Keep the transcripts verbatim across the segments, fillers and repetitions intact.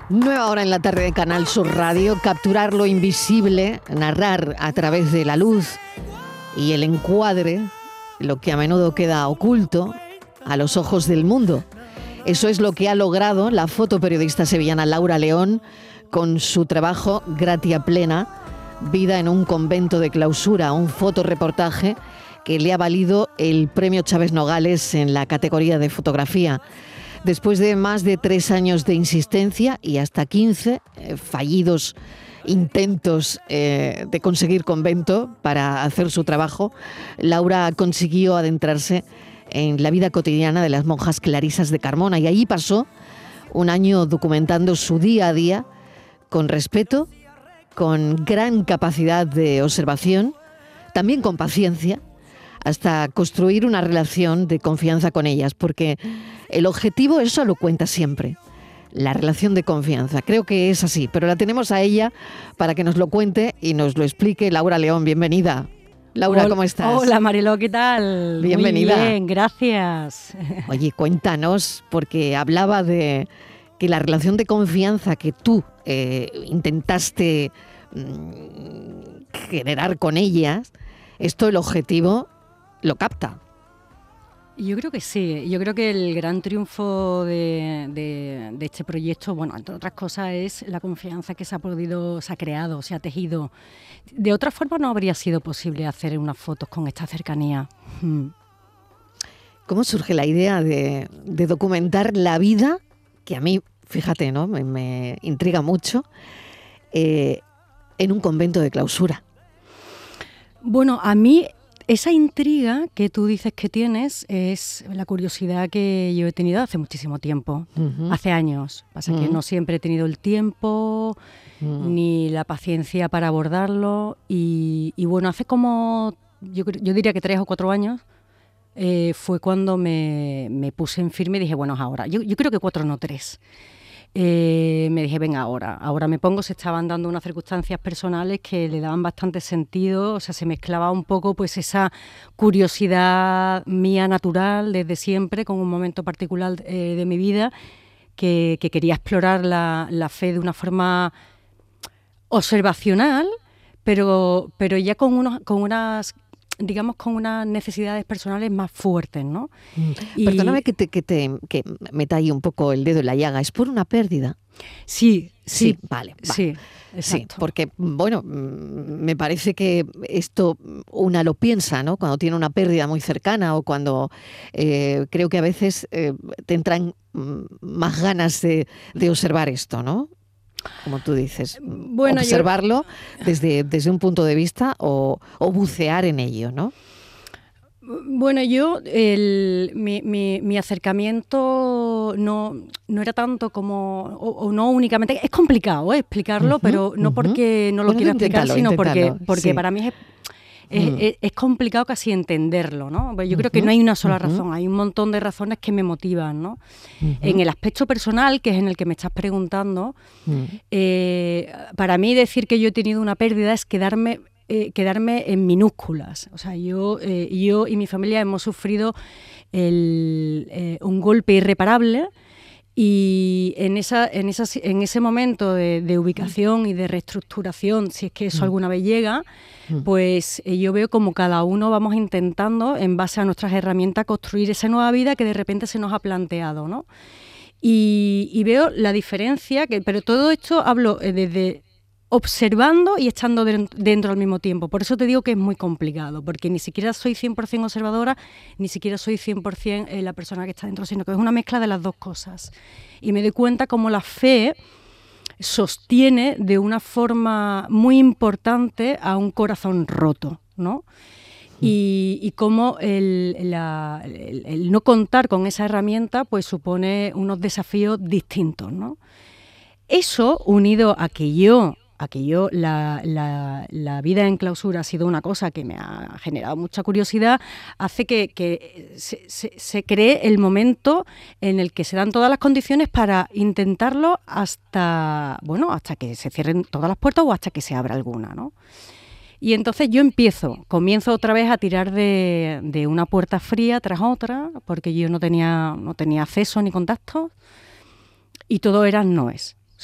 Nueva hora en la tarde de Canal Sur Radio, capturar lo invisible, narrar a través de la luz y el encuadre lo que a menudo queda oculto a los ojos del mundo. Eso es lo que ha logrado la fotoperiodista sevillana Laura León con su trabajo Gratia Plena, vida en un convento de clausura, un fotoreportaje que le ha valido el premio Chávez Nogales en la categoría de fotografía. Después de más de tres años de insistencia y hasta quince eh, fallidos intentos eh, de conseguir convento para hacer su trabajo, Laura consiguió adentrarse en la vida cotidiana de las monjas clarisas de Carmona y allí pasó un año documentando su día a día con respeto, con gran capacidad de observación, también con paciencia, hasta construir una relación de confianza con ellas, porque el objetivo, eso lo cuenta siempre, la relación de confianza. Creo que es así, pero la tenemos a ella para que nos lo cuente y nos lo explique. Laura León, bienvenida. Laura, hola, ¿cómo estás? Hola, Mariló, ¿qué tal? Bienvenida. Muy bien, gracias. Oye, cuéntanos, porque hablaba de que la relación de confianza que tú eh, intentaste mmm, generar con ellas, esto el objetivo lo capta. Yo creo que sí, yo creo que el gran triunfo de, de, de este proyecto, bueno, entre otras cosas, es la confianza que se ha podido, se ha creado, se ha tejido. De otra forma no habría sido posible hacer unas fotos con esta cercanía. Hmm. ¿Cómo surge la idea de, de documentar la vida, que a mí, fíjate, ¿no?, me, me intriga mucho, eh, en un convento de clausura? Bueno, a mí esa intriga que tú dices que tienes es la curiosidad que yo he tenido hace muchísimo tiempo, uh-huh. hace años. Pasa uh-huh. que no siempre he tenido el tiempo uh-huh. ni la paciencia para abordarlo. Y, y bueno, hace como, yo, yo diría que tres o cuatro años, eh, fue cuando me, me puse en firme y dije, bueno, ahora. Yo, yo creo que cuatro, no tres. Eh, me dije, venga, ahora, ahora me pongo. Se estaban dando unas circunstancias personales que le daban bastante sentido, o sea, se mezclaba un poco pues esa curiosidad mía natural desde siempre con un momento particular eh, de mi vida que, que quería explorar la, la fe de una forma observacional, pero, pero ya con, unos, con unas... digamos, con unas necesidades personales más fuertes, ¿no? Mm. Y... Perdóname que te, que te que meta ahí un poco el dedo en la llaga. ¿Es por una pérdida? Sí, sí. Sí, vale. Va. Sí, exacto. Sí, porque, bueno, me parece que esto una lo piensa, ¿no?, cuando tiene una pérdida muy cercana o cuando eh, creo que a veces eh, te entran más ganas de, de observar esto, ¿no? Como tú dices, bueno, observarlo yo... desde, desde un punto de vista o, o bucear en ello, ¿no? Bueno, yo, el, mi, mi, mi acercamiento no, no era tanto como, o, o no únicamente, es complicado ¿eh? explicarlo, uh-huh, pero no uh-huh. porque no lo bueno, quiera explicar, sino porque, porque sí. para mí es... Es, mm. es, es complicado casi entenderlo, ¿no? Pues yo uh-huh, creo que no hay una sola uh-huh. razón, hay un montón de razones que me motivan, ¿no? Uh-huh. En el aspecto personal, que es en el que me estás preguntando, uh-huh. eh, para mí decir que yo he tenido una pérdida es quedarme, eh, quedarme en minúsculas. O sea, yo, eh, yo y mi familia hemos sufrido el, eh, un golpe irreparable. Y en, esa, en, esa, en ese momento de, de ubicación y de reestructuración, si es que eso alguna vez llega, pues eh, yo veo como cada uno vamos intentando, en base a nuestras herramientas, construir esa nueva vida que de repente se nos ha planteado, ¿no? Y, y veo la diferencia, que, pero todo esto hablo eh, desde observando y estando de, dentro al mismo tiempo. Por eso te digo que es muy complicado, porque ni siquiera soy cien por ciento observadora, ni siquiera soy cien por ciento eh, la persona que está dentro, sino que es una mezcla de las dos cosas. Y me doy cuenta cómo la fe sostiene de una forma muy importante a un corazón roto, ¿no? Y, y cómo el, la, el, el no contar con esa herramienta pues supone unos desafíos distintos, ¿no? Eso, unido a que yo a que yo la, la, la vida en clausura ha sido una cosa que me ha generado mucha curiosidad, hace que, que se, se, se cree el momento en el que se dan todas las condiciones para intentarlo hasta, bueno, hasta que se cierren todas las puertas o hasta que se abra alguna, ¿no? Y entonces yo empiezo, comienzo otra vez a tirar de, de una puerta fría tras otra, porque yo no tenía, no tenía acceso ni contacto, y todo era noes. O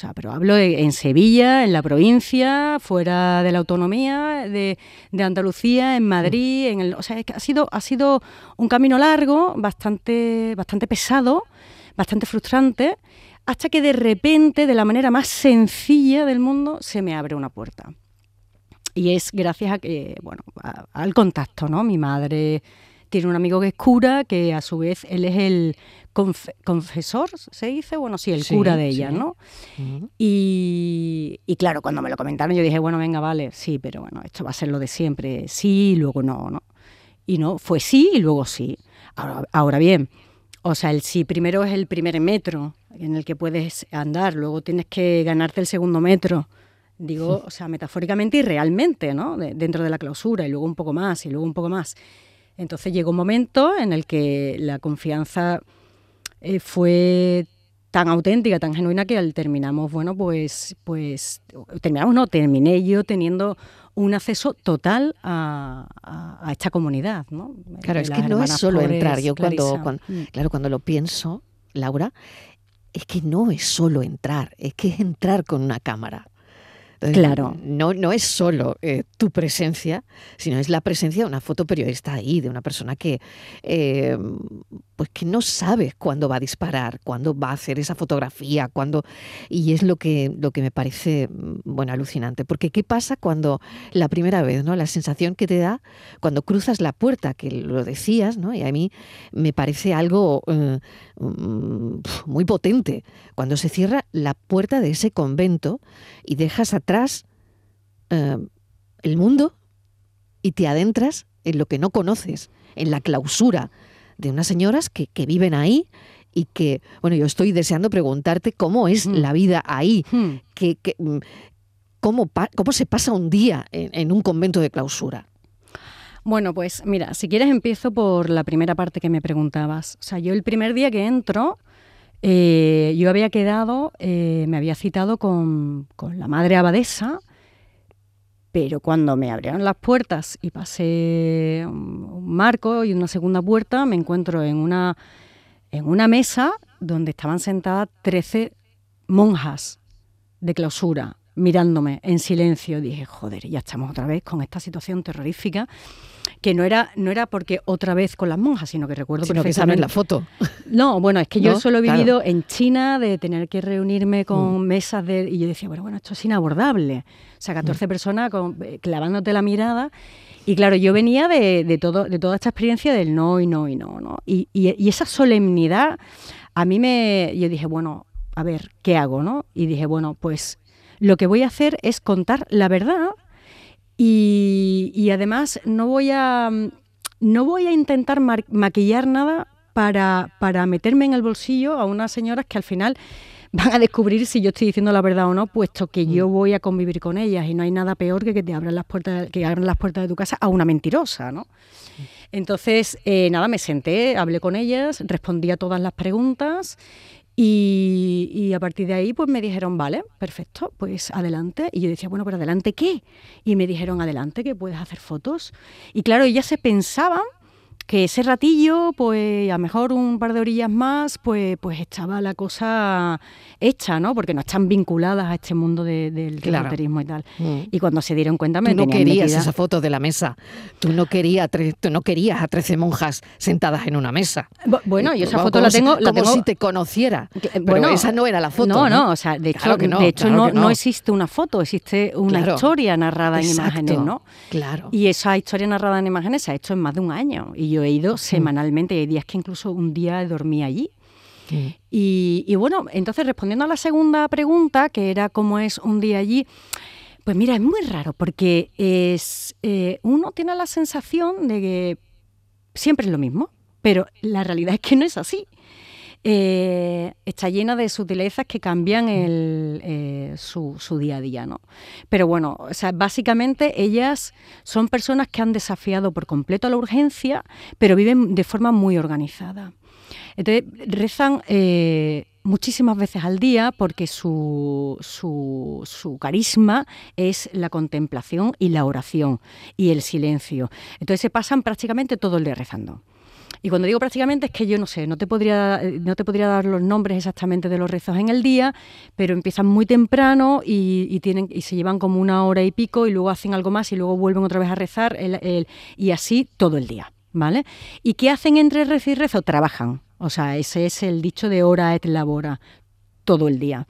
sea, pero hablo de, en Sevilla, en la provincia, fuera de la autonomía, de, de Andalucía, en Madrid, en el, o sea, es que ha sido, ha sido un camino largo, bastante, bastante pesado, bastante frustrante, hasta que de repente, de la manera más sencilla del mundo, se me abre una puerta. Y es gracias a que, bueno, a, al contacto, ¿no? Mi madre tiene un amigo que es cura, que a su vez él es el confe- confesor, ¿se dice? Bueno, sí, el sí, cura de ella, sí. ¿no? Uh-huh. Y, y claro, cuando me lo comentaron yo dije, bueno, venga, vale, sí, pero bueno, esto va a ser lo de siempre, sí, y luego no, ¿no? Y no, fue sí y luego sí. Ahora, ahora bien, o sea, el sí primero es el primer metro en el que puedes andar, luego tienes que ganarte el segundo metro. Digo, o sea, metafóricamente y realmente, ¿no? De, dentro de la clausura, y luego un poco más, y luego un poco más. Entonces llegó un momento en el que la confianza eh, fue tan auténtica, tan genuina, que al terminamos, bueno, pues, pues, terminamos, no, terminé yo teniendo un acceso total a, a, a esta comunidad, ¿no? Claro, es que no es solo pobres, entrar. Yo cuando, cuando, claro, cuando lo pienso, Laura, es que no es solo entrar, es que es entrar con una cámara. Entonces, claro. No, no es solo eh, tu presencia, sino es la presencia de una fotoperiodista ahí, de una persona que, eh, pues que no sabes cuándo va a disparar, cuándo va a hacer esa fotografía, cuándo, y es lo que, lo que me parece, bueno, alucinante. Porque ¿qué pasa cuando la primera vez, ¿no? La sensación que te da cuando cruzas la puerta, que lo decías, ¿no? Y a mí me parece algo eh, muy potente. Cuando se cierra la puerta de ese convento y dejas atrás eh, el mundo y te adentras en lo que no conoces, en la clausura de unas señoras que, que viven ahí y que, bueno, yo estoy deseando preguntarte cómo es mm. la vida ahí, mm. que, que, cómo, cómo se pasa un día en, en un convento de clausura. Bueno, pues mira, si quieres empiezo por la primera parte que me preguntabas. O sea, yo el primer día que entro, Eh, yo había quedado, eh, me había citado con, con la madre abadesa, pero cuando me abrieron las puertas y pasé un, un marco y una segunda puerta, me encuentro en una, en una mesa donde estaban sentadas trece monjas de clausura, mirándome en silencio. Dije, joder, ya estamos otra vez con esta situación terrorífica, que no era, no era porque otra vez con las monjas, sino que recuerdo sino perfectamente... que en la foto. No, bueno, es que yo ¿No? solo he vivido Claro. en China, de tener que reunirme con mm. mesas de... Y yo decía, bueno, bueno, esto es inabordable. O sea, catorce mm. personas con, clavándote la mirada. Y claro, yo venía de, de, todo, de toda esta experiencia del no y no y no, ¿no? Y, y, y esa solemnidad, a mí me... Yo dije, bueno, a ver, ¿qué hago, no? Y dije, bueno, pues lo que voy a hacer es contar la verdad. Y, y además no voy a, no voy a intentar mar- maquillar nada para, para meterme en el bolsillo a unas señoras que al final van a descubrir si yo estoy diciendo la verdad o no, puesto que yo voy a convivir con ellas y no hay nada peor que que te abran las puertas, que abran las puertas de tu casa a una mentirosa, ¿no? Entonces, eh, nada, me senté, hablé con ellas, respondí a todas las preguntas. Y, y a partir de ahí pues me dijeron, vale, perfecto, pues adelante. Y yo decía, bueno, pero ¿adelante qué? Y me dijeron, adelante, que puedes hacer fotos. Y claro, ellas se pensaban que ese ratillo, pues a lo mejor un par de orillas más, pues, pues estaba la cosa hecha, ¿no? Porque no están vinculadas a este mundo de, del claro. esoterismo y tal. Mm. Y cuando se dieron cuenta me Tú no tenían querías metida. esa foto de la mesa. Tú no, querías, tú no querías a trece monjas sentadas en una mesa. Bueno, yo esa como, foto como la tengo... Si, la como tengo... si te conociera. Que, Pero bueno, esa no era la foto, No, no, no, o sea, de hecho, claro que no, de hecho claro no, que no. no existe una foto, existe una claro. historia narrada en Exacto. imágenes, ¿no? Claro. Y esa historia narrada en imágenes se ha hecho en más de un año. Y yo he ido semanalmente, y hay días que incluso un día dormí allí. Mm. Y, y bueno, entonces respondiendo a la segunda pregunta, que era cómo es un día allí, pues mira, es muy raro, porque es eh, uno tiene la sensación de que siempre es lo mismo, pero la realidad es que no es así. Eh, está llena de sutilezas que cambian el, eh, su, su día a día, ¿no? Pero bueno, o sea, básicamente ellas son personas que han desafiado por completo la urgencia, pero viven de forma muy organizada. Entonces rezan eh, muchísimas veces al día porque su, su, su carisma es la contemplación y la oración y el silencio. Entonces se pasan prácticamente todo el día rezando. y cuando digo prácticamente es que yo no sé, no te podría, no te podría dar los nombres exactamente de los rezos en el día, pero empiezan muy temprano y, y tienen y se llevan como una hora y pico y luego hacen algo más y luego vuelven otra vez a rezar el, el, y así todo el día, ¿vale? ¿Y qué hacen entre rezo y rezo? Trabajan. O sea, ese es el dicho de hora et labora, todo el día.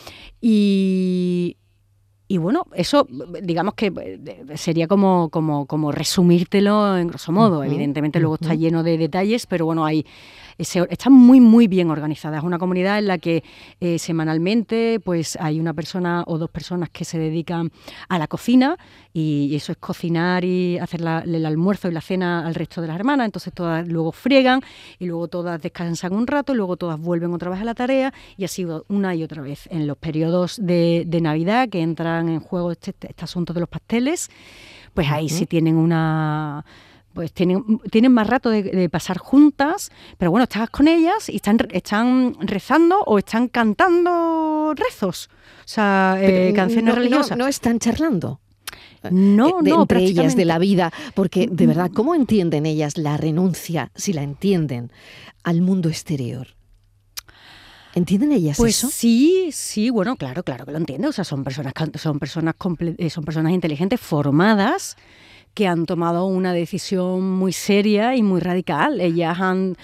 Y... Y bueno, eso digamos que sería como, como, como resumírtelo en grosso modo. Uh-huh, Evidentemente uh-huh. luego está lleno de detalles, pero bueno, hay, ese, está muy, muy bien organizada. Es una comunidad en la que eh, semanalmente pues hay una persona o dos personas que se dedican a la cocina y, y eso es cocinar y hacer la, el almuerzo y la cena al resto de las hermanas. Entonces todas luego friegan y luego todas descansan un rato y luego todas vuelven otra vez a la tarea y así una y otra vez. En los periodos de, de Navidad que entran en juego este, este asunto de los pasteles, pues ahí uh-huh. sí tienen una... pues tienen, tienen más rato de, de pasar juntas, pero bueno, estás con ellas y están, están rezando o están cantando rezos, o sea, eh, canciones no, religiosas. No, no están charlando. No, de, no, entre ellas de la vida, porque de verdad, ¿cómo entienden ellas la renuncia, si la entienden, al mundo exterior? ¿Entienden ellas pues eso? Pues sí, sí, bueno, claro, claro que lo entienden. O sea, son personas, son personas, comple- son personas inteligentes, formadas, que han tomado una decisión muy seria y muy radical. Ellas han...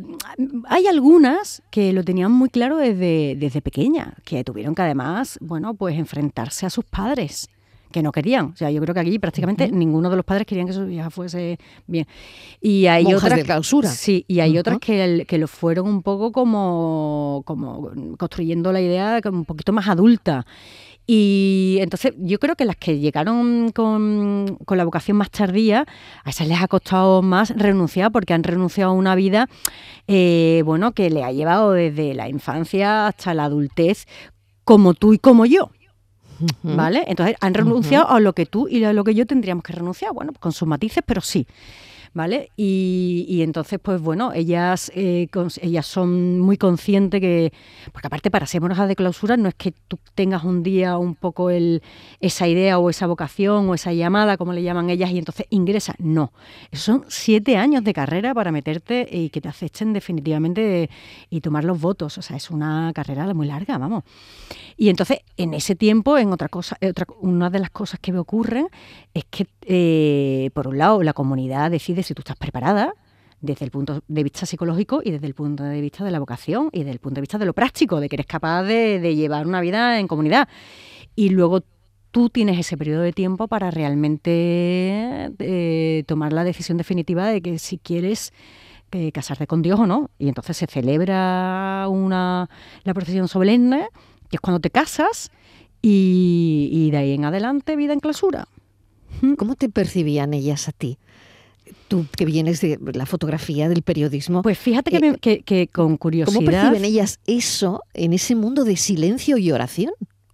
Hay algunas que lo tenían muy claro desde, desde pequeña, que tuvieron que además, bueno, pues enfrentarse a sus padres, que no querían. O sea, yo creo que aquí prácticamente uh-huh. ninguno de los padres querían que su hija fuese bien. Y hay monjas otras de clausura. Sí, y hay uh-huh. otras que, que lo fueron un poco como, como construyendo la idea como un poquito más adulta. Y entonces yo creo que las que llegaron con, con la vocación más tardía, a esas les ha costado más renunciar porque han renunciado a una vida eh, bueno, que le ha llevado desde la infancia hasta la adultez, como tú y como yo. Uh-huh. ¿Vale? Entonces han renunciado uh-huh. a lo que tú y a lo que yo tendríamos que renunciar, bueno, con sus matices, pero sí. ¿Vale? Y, y entonces, pues bueno, ellas eh, con, ellas son muy conscientes que, porque aparte para ser monjas de clausura no es que tú tengas un día un poco el, esa idea o esa vocación o esa llamada, como le llaman ellas, y entonces ingresas. No, son siete años de carrera para meterte y que te acepten definitivamente y tomar los votos. O sea, es una carrera muy larga, vamos. Y entonces, en ese tiempo, en otra cosa, otra, una de las cosas que me ocurren es que, eh, por un lado, la comunidad decide si tú estás preparada desde el punto de vista psicológico y desde el punto de vista de la vocación y desde el punto de vista de lo práctico, de que eres capaz de, de llevar una vida en comunidad. Y luego tú tienes ese periodo de tiempo para realmente eh, tomar la decisión definitiva de que si quieres eh, casarte con Dios o no. Y entonces se celebra una, la procesión solemne, que es cuando te casas, y, y de ahí en adelante vida en clausura. ¿Cómo te percibían ellas a ti? Tú que vienes de la fotografía, del periodismo. Pues fíjate que, eh, me, que, que con curiosidad... ¿Cómo perciben ellas eso en ese mundo de silencio y oración?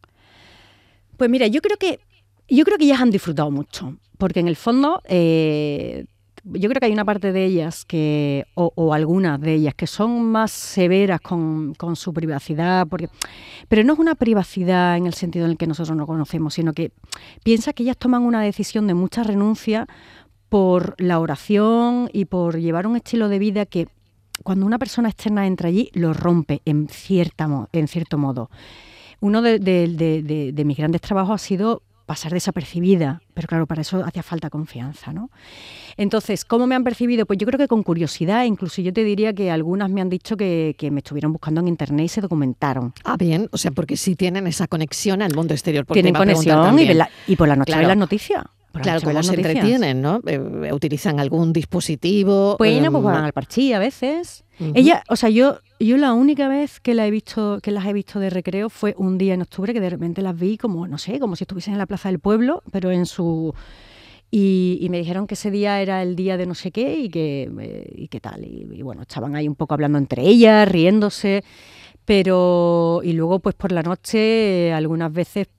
Pues mira, yo creo que yo creo que ellas han disfrutado mucho, porque en el fondo eh, yo creo que hay una parte de ellas que o, o algunas de ellas que son más severas con, con su privacidad, porque pero no es una privacidad en el sentido en el que nosotros no conocemos, sino que piensa que ellas toman una decisión de mucha renuncia por la oración y por llevar un estilo de vida que cuando una persona externa entra allí lo rompe en cierta en cierto modo. Uno de, de, de, de, de mis grandes trabajos ha sido pasar desapercibida, pero claro, para eso hacía falta confianza, ¿no? Entonces, ¿cómo me han percibido? Pues yo creo que con curiosidad, incluso yo te diría que algunas me han dicho que, que me estuvieron buscando en internet y se documentaron. Ah, bien, o sea, porque sí tienen esa conexión al mundo exterior. Tienen conexión y, la, y por la noche claro. ven las noticias. Claro, como se entretienen, ¿no? Eh, utilizan algún dispositivo. Pues, eh, no, pues van al parchí a veces. Uh-huh. Ella, o sea, yo, yo la única vez que la he visto, que las he visto de recreo fue un día en octubre que de repente las vi como, no sé, como si estuviesen en la plaza del pueblo, pero en su y, y me dijeron que ese día era el día de no sé qué y que eh, y qué tal y, y bueno, estaban ahí un poco hablando entre ellas, riéndose. Pero, y luego pues por la noche, eh, algunas veces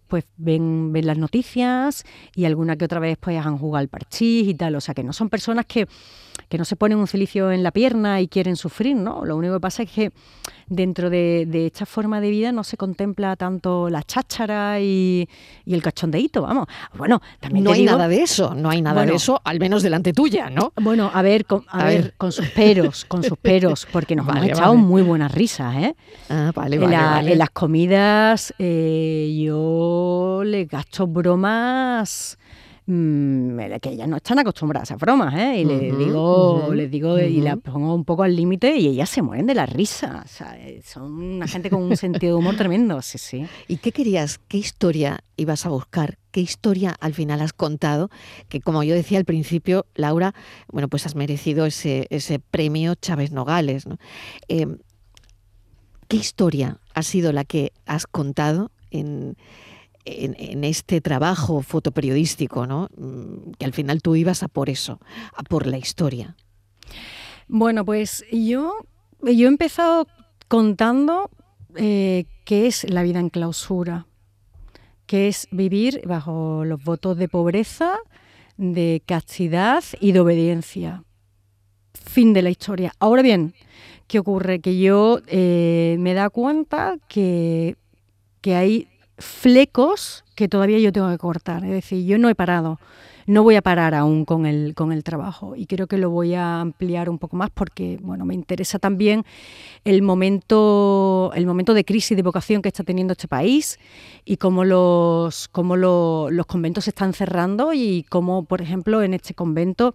pues ven, ven las noticias y alguna que otra vez pues han jugado al parchís y tal. O sea, que no son personas que, que no se ponen un cilicio en la pierna y quieren sufrir, ¿no? Lo único que pasa es que dentro de, de esta forma de vida no se contempla tanto la cháchara y, y el cachondeíto, vamos. Bueno, también no te hay digo, nada de eso, no hay nada bueno, de eso, al menos delante tuya, ¿no? Bueno, a ver, con, a, a ver, ver, con sus peros, con sus peros, porque nos vale, hemos echado vale. muy buenas risas, ¿eh? Ah, vale, en, vale, la, vale. en las comidas eh, yo les gasto bromas mmm, que ellas no están acostumbradas a esas bromas, ¿eh? Y uh-huh, les digo, uh-huh, les digo uh-huh. y las pongo un poco al límite y ellas se mueren de la risa. O sea, son una gente con un sentido de humor tremendo, sí, sí. ¿Y qué querías? ¿Qué historia ibas a buscar? ¿Qué historia al final has contado? Que como yo decía al principio, Laura, bueno, pues has merecido ese, ese premio Chávez Nogales, ¿no? Eh, ¿Qué historia ha sido la que has contado en, en, en este trabajo fotoperiodístico, ¿no? Que al final tú ibas a por eso, a por la historia? Bueno, pues yo, yo he empezado contando eh, qué es la vida en clausura, qué es vivir bajo los votos de pobreza, de castidad y de obediencia. Fin de la historia. Ahora bien, ¿qué ocurre? Que yo eh, me he dado cuenta que, que hay flecos que todavía yo tengo que cortar. Es decir, yo no he parado, no voy a parar aún con el, con el trabajo y creo que lo voy a ampliar un poco más porque bueno, me interesa también el momento, el momento de crisis de vocación que está teniendo este país y cómo los, cómo lo, los conventos se están cerrando y cómo, por ejemplo, en este convento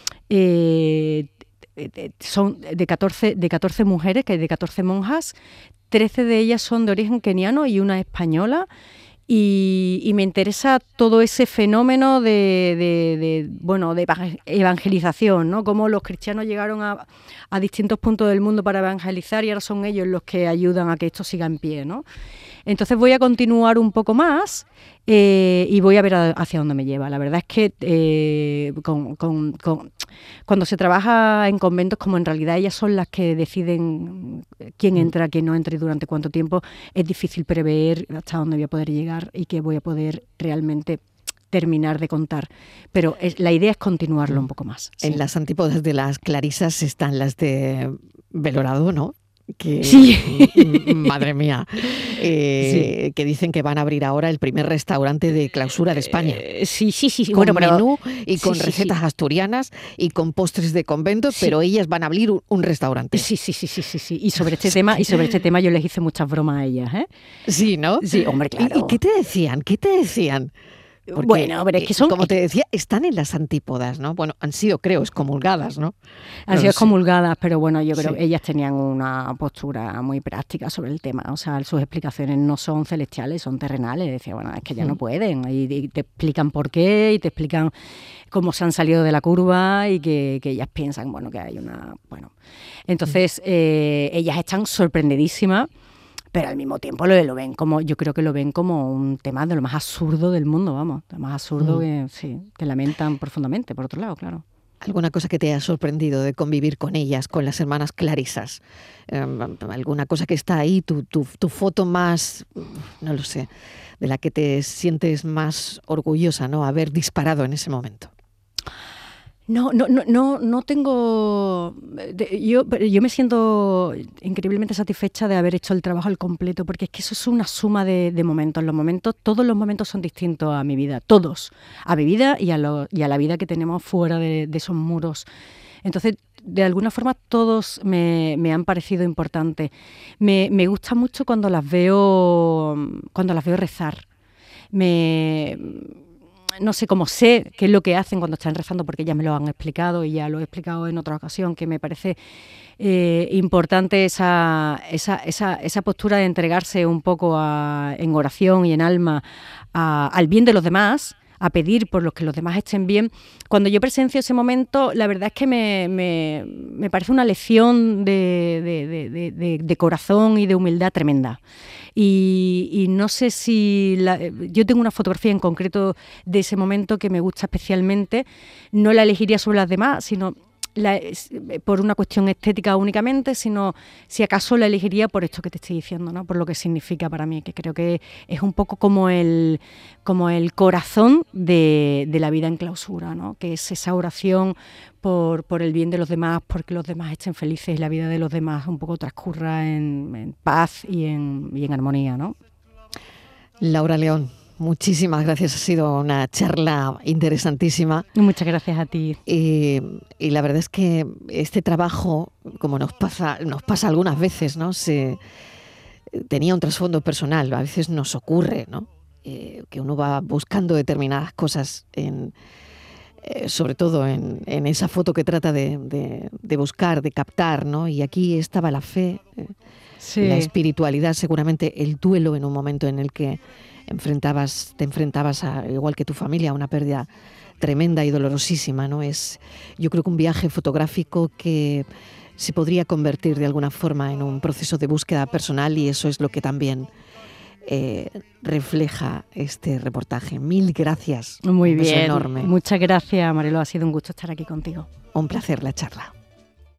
eh, son de catorce, de catorce mujeres, que hay de catorce monjas, trece de ellas son de origen keniano y una española, y, y me interesa todo ese fenómeno de, de, de, bueno, de evangelización, ¿no? Cómo los cristianos llegaron a, a distintos puntos del mundo para evangelizar y ahora son ellos los que ayudan a que esto siga en pie, ¿no? Entonces voy a continuar un poco más eh, y voy a ver a, hacia dónde me lleva. La verdad es que eh, con, con, con, cuando se trabaja en conventos, como en realidad ellas son las que deciden quién entra, quién no entra y durante cuánto tiempo, es difícil prever hasta dónde voy a poder llegar y qué voy a poder realmente terminar de contar, pero es, la idea es continuarlo un poco más. Sí. En las antípodas de las clarisas están las de Belorado, ¿no? Que, sí. Madre mía, eh, sí. que dicen que van a abrir ahora el primer restaurante de clausura de España. Eh, sí, sí, sí. sí. Con bueno, menú y sí, con sí, recetas sí. asturianas y con postres de convento, sí. pero ellas van a abrir un, un restaurante. Sí, sí, sí, sí, sí, sí. Y sobre este tema, y sobre este tema yo les hice muchas bromas a ellas, ¿eh? Sí, ¿no? Sí, hombre, claro. ¿Y, y qué te decían? ¿Qué te decían? Porque, bueno, pero es que son... Como te decía, están en las antípodas, ¿no? Bueno, han sido, creo, excomulgadas, ¿no? Han no sido excomulgadas, pero bueno, yo creo sí. que ellas tenían una postura muy práctica sobre el tema. O sea, sus explicaciones no son celestiales, son terrenales. Decía, bueno, es que ya mm. no pueden. Y, y te explican por qué, y te explican cómo se han salido de la curva y que, que ellas piensan, bueno, que hay una... Bueno, entonces, eh, ellas están sorprendidísimas. Pero al mismo tiempo lo, lo ven como, yo creo que lo ven como un tema de lo más absurdo del mundo, vamos, lo más absurdo mm. que, sí, que lamentan profundamente, por otro lado, claro. ¿Alguna cosa que te haya sorprendido de convivir con ellas, con las hermanas clarisas? Um, ¿Alguna cosa que está ahí, tu, tu, tu foto más, no lo sé, de la que te sientes más orgullosa, ¿no? Haber disparado en ese momento. No, no, no, no, no tengo... Yo, yo me siento increíblemente satisfecha de haber hecho el trabajo al completo, porque es que eso es una suma de, de momentos. Los momentos, todos los momentos son distintos a mi vida, todos, a mi vida y a, lo, y a la vida que tenemos fuera de, de esos muros. Entonces, de alguna forma, todos me, me han parecido importantes. Me, me gusta mucho cuando las veo, cuando las veo rezar. Me... No sé cómo sé qué es lo que hacen cuando están rezando, porque ellas me lo han explicado y ya lo he explicado en otra ocasión, que me parece eh, importante esa, esa, esa, esa postura de entregarse un poco a, en oración y en alma a, al bien de los demás, a pedir por los que los demás estén bien. Cuando yo presencio ese momento, la verdad es que me, me, me parece una lección de, de, de, de, de corazón y de humildad tremenda. Y, y no sé si... La, yo tengo una fotografía en concreto de ese momento que me gusta especialmente. No la elegiría sobre las demás, sino la, por una cuestión estética únicamente, sino si acaso la elegiría por esto que te estoy diciendo, ¿no? Por lo que significa para mí, que creo que es un poco como el, como el corazón de, de la vida en clausura, ¿no? Que es esa oración por, por el bien de los demás, porque los demás estén felices y la vida de los demás un poco transcurra en, en paz y en, y en armonía, ¿no? Laura León, muchísimas gracias, ha sido una charla interesantísima. Muchas gracias a ti. Y, y la verdad es que este trabajo, como nos pasa, nos pasa algunas veces, ¿no? Se, tenía un trasfondo personal, a veces nos ocurre, ¿no? Eh, que uno va buscando determinadas cosas, en, eh, sobre todo en, en esa foto que trata de, de, de buscar, de captar, ¿no? Y aquí estaba la fe, eh, sí. La espiritualidad, seguramente el duelo en un momento en el que enfrentabas, te enfrentabas, a, igual que tu familia, a una pérdida tremenda y dolorosísima, ¿no? Es, yo creo que un viaje fotográfico que se podría convertir de alguna forma en un proceso de búsqueda personal, y eso es lo que también eh, refleja este reportaje. Mil gracias. Muy bien. Enorme. Muchas gracias, Marilo. Ha sido un gusto estar aquí contigo. Un placer la charla.